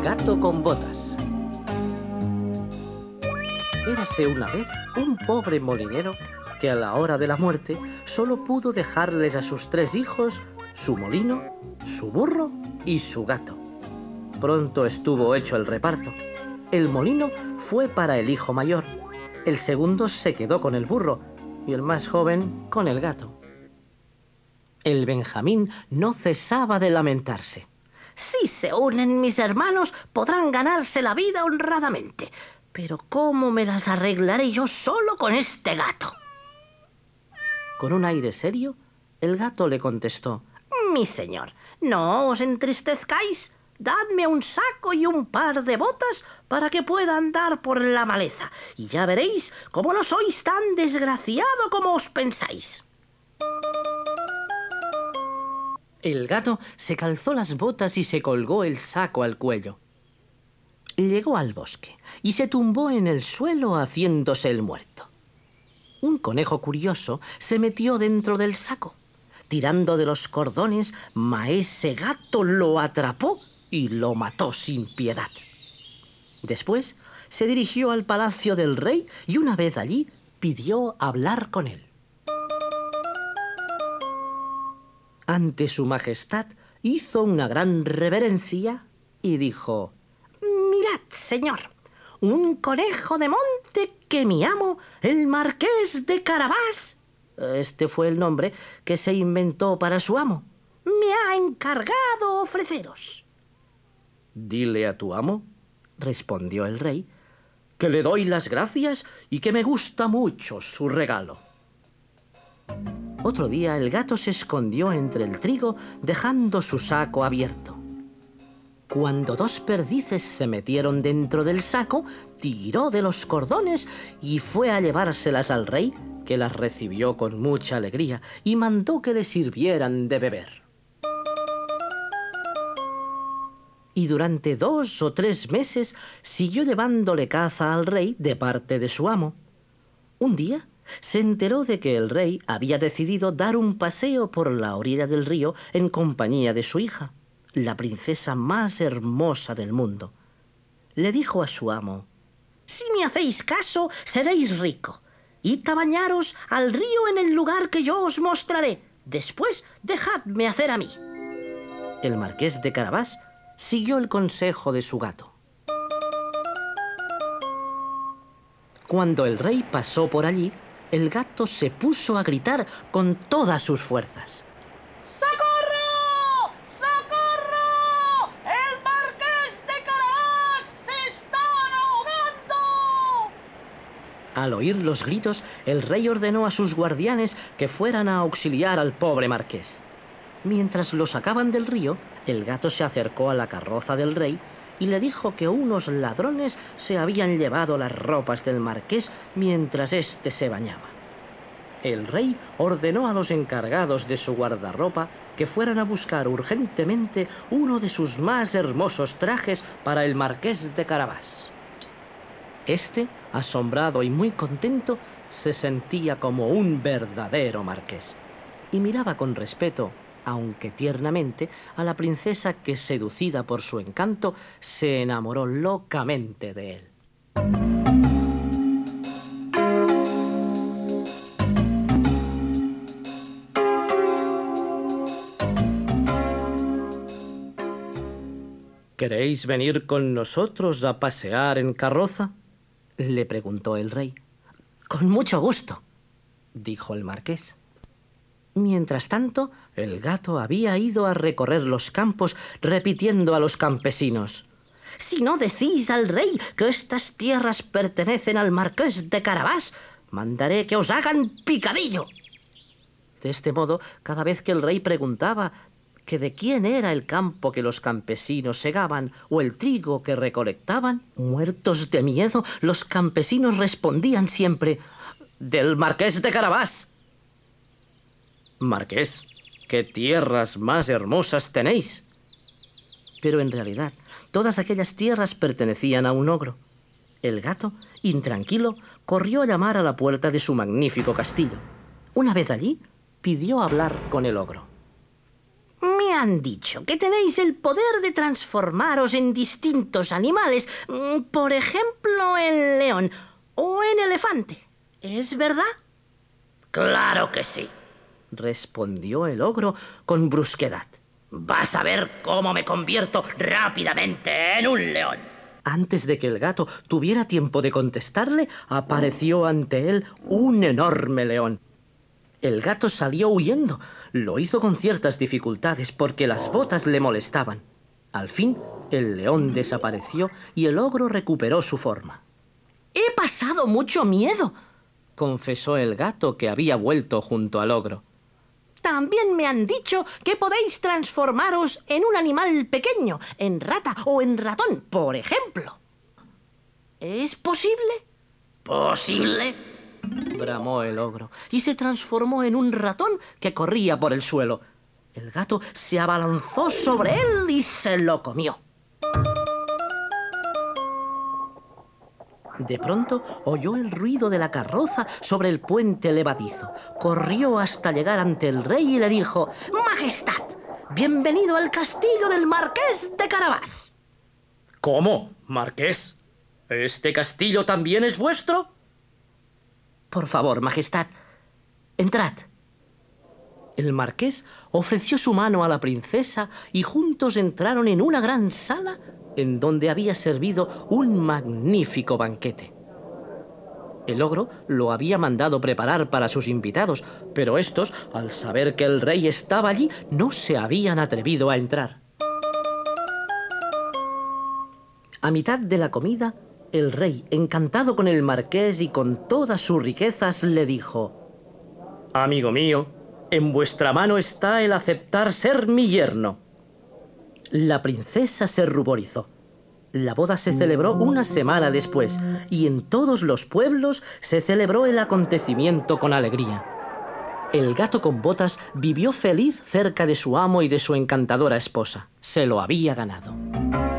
gato con botas. Érase una vez un pobre molinero que a la hora de la muerte solo pudo dejarles a sus 3 hijos su molino, su burro y su gato. Pronto estuvo hecho el reparto. El molino fue para el hijo mayor, el segundo se quedó con el burro y el más joven con el gato. El Benjamín no cesaba de lamentarse. Si se unen mis hermanos, podrán ganarse la vida honradamente. Pero ¿cómo me las arreglaré yo solo con este gato? Con un aire serio, el gato le contestó: Mi señor, no os entristezcáis. Dadme un saco y un par de botas para que pueda andar por la maleza, y ya veréis cómo no sois tan desgraciado como os pensáis. El gato se calzó las botas y se colgó el saco al cuello. Llegó al bosque y se tumbó en el suelo haciéndose el muerto. Un conejo curioso se metió dentro del saco. Tirando de los cordones, maese gato lo atrapó y lo mató sin piedad. Después se dirigió al palacio del rey y una vez allí pidió hablar con él. Ante su majestad hizo una gran reverencia y dijo: Mirad, señor, un conejo de monte que mi amo, el marqués de Carabás, este fue el nombre que se inventó para su amo, me ha encargado ofreceros. Dile a tu amo, respondió el rey, que le doy las gracias y que me gusta mucho su regalo. Otro día el gato se escondió entre el trigo dejando su saco abierto. Cuando 2 perdices se metieron dentro del saco, tiró de los cordones y fue a llevárselas al rey, que las recibió con mucha alegría y mandó que le sirvieran de beber. Y durante 2 o 3 meses siguió llevándole caza al rey de parte de su amo. Un día se enteró de que el rey había decidido dar un paseo por la orilla del río en compañía de su hija, la princesa más hermosa del mundo. Le dijo a su amo: Si me hacéis caso, seréis rico. Id a bañaros al río en el lugar que yo os mostraré. Después, dejadme hacer a mí. El marqués de Carabás siguió el consejo de su gato. Cuando el rey pasó por allí, el gato se puso a gritar con todas sus fuerzas: ¡Socorro! ¡Socorro! ¡El marqués de Carabás se está ahogando! Al oír los gritos, el rey ordenó a sus guardianes que fueran a auxiliar al pobre marqués. Mientras lo sacaban del río, el gato se acercó a la carroza del rey y le dijo que unos ladrones se habían llevado las ropas del marqués mientras éste se bañaba. El rey ordenó a los encargados de su guardarropa que fueran a buscar urgentemente uno de sus más hermosos trajes para el marqués de Carabás. Este, asombrado y muy contento, se sentía como un verdadero marqués y miraba con respeto, aunque tiernamente, a la princesa que, seducida por su encanto, se enamoró locamente de él. ¿Queréis venir con nosotros a pasear en carroza?, le preguntó el rey. Con mucho gusto, dijo el marqués. Mientras tanto, el gato había ido a recorrer los campos repitiendo a los campesinos: Si no decís al rey que estas tierras pertenecen al marqués de Carabás, mandaré que os hagan picadillo. De este modo, cada vez que el rey preguntaba que de quién era el campo que los campesinos segaban o el trigo que recolectaban, muertos de miedo, los campesinos respondían siempre: «Del marqués de Carabás». «Marqués, ¿qué tierras más hermosas tenéis?». Pero en realidad, todas aquellas tierras pertenecían a un ogro. El gato, intranquilo, corrió a llamar a la puerta de su magnífico castillo. Una vez allí, pidió hablar con el ogro. Me han dicho que tenéis el poder de transformaros en distintos animales, por ejemplo, en león o en elefante. ¿Es verdad? Claro que sí, respondió el ogro con brusquedad. Vas a ver cómo me convierto rápidamente en un león. Antes de que el gato tuviera tiempo de contestarle, apareció ante él un enorme león. El gato salió huyendo. Lo hizo con ciertas dificultades porque las botas le molestaban. Al fin, el león desapareció y el ogro recuperó su forma. He pasado mucho miedo, confesó el gato, que había vuelto junto al ogro. También me han dicho que podéis transformaros en un animal pequeño, en rata o en ratón, por ejemplo. ¿Es posible? ¿Posible?, bramó el ogro, y se transformó en un ratón que corría por el suelo. El gato se abalanzó sobre él y se lo comió. De pronto oyó el ruido de la carroza sobre el puente levadizo. Corrió hasta llegar ante el rey y le dijo: «Majestad, bienvenido al castillo del marqués de Carabás». ¿Cómo, marqués? ¿Este castillo también es vuestro? «Por favor, majestad, entrad». El marqués ofreció su mano a la princesa y juntos entraron en una gran sala en donde había servido un magnífico banquete. El ogro lo había mandado preparar para sus invitados, pero estos, al saber que el rey estaba allí, no se habían atrevido a entrar. A mitad de la comida, el rey, encantado con el marqués y con todas sus riquezas, le dijo: «Amigo mío, en vuestra mano está el aceptar ser mi yerno». La princesa se ruborizó. La boda se celebró una semana después y en todos los pueblos se celebró el acontecimiento con alegría. El gato con botas vivió feliz cerca de su amo y de su encantadora esposa. Se lo había ganado.